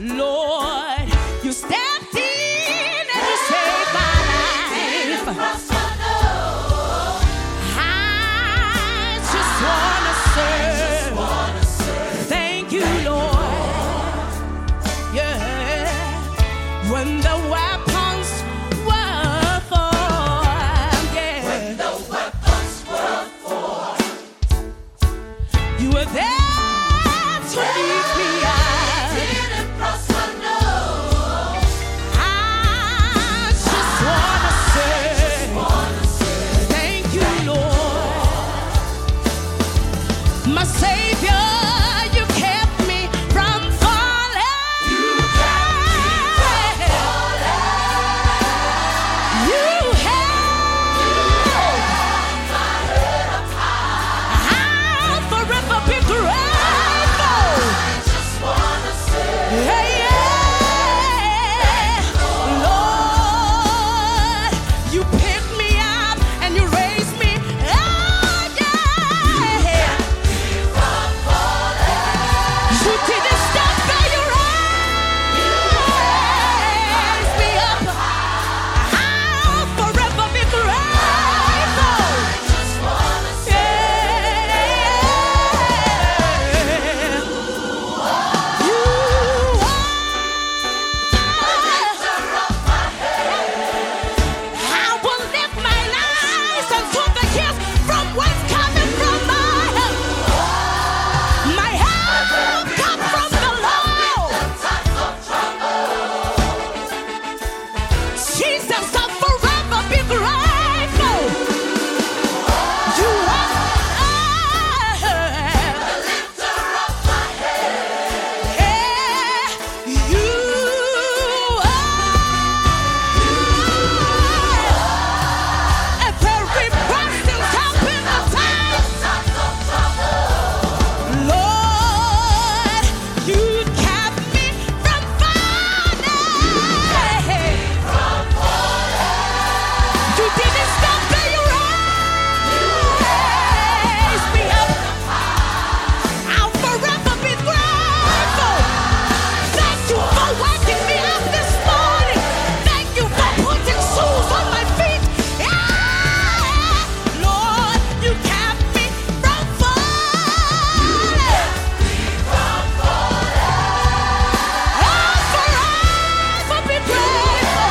Lord, you stepped in and you saved my life. I just wanna serve. Thank you, Lord. Yeah. When the weapons were formed, yeah. When the weapons were formed, you were there to lead me out. Didn't prosper, no. I just wanna say, thank you, Lord. My Savior, you kept me from falling. You kept me from falling. You held my head up high. I'll forever be grateful. I just wanna say, yeah, yeah. Lord, you picked me up and you raised me. Oh, yeah. You didn't stop there, you raised me up. I'll forever be grateful. I just wanna say, you are the lifter of my head. I will lift my eyes unto the hills from whence cometh from my help. My help comes from the Lord. Jesus, I'll forever be grateful. You are the lifter of my head. You are a very present help in the time of trouble. Lord, you kept me from falling. You didn't stop there, you raised me up. I'll forever be grateful. Thank you for waking me up this morning. Thank you for putting shoes on my feet. Yeah. Lord, you kept me from falling. I'll forever be grateful.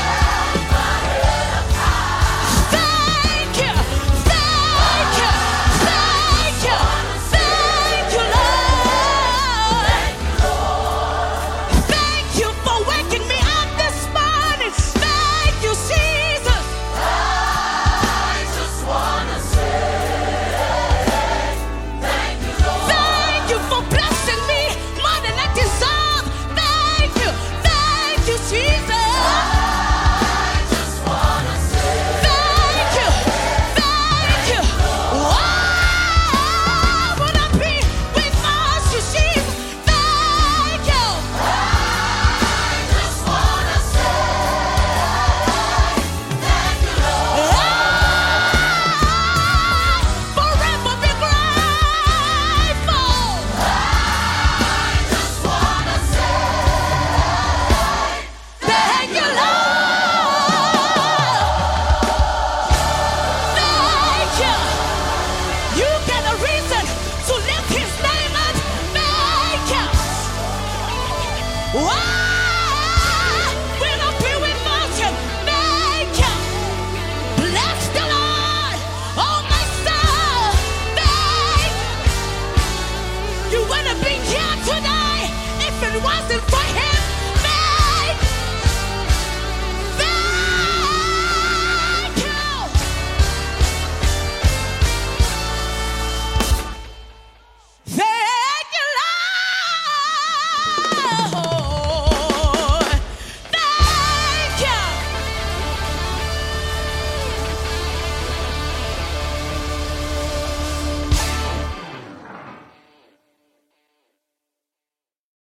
Thank you, thank you, thank you, thank you, Lord. Thank you for waking me up this morning. Thank you, Jesus. I just wanna say, thank you, Lord. Thank you for blessing me more than I deserve. Thank you, Jesus. I just wanna say, thank you, thank you. What would I be without you, Jesus? Thank you. I just wanna say, thank you, Lord. Forever be grateful. I just wanna say, thank you, Lord. Thank you. You get a reason to lift his name and thank you. Why will I be without you? Thank you. Bless the Lord, oh my soul. Thank you. You wouldn't be here today if it wasn't for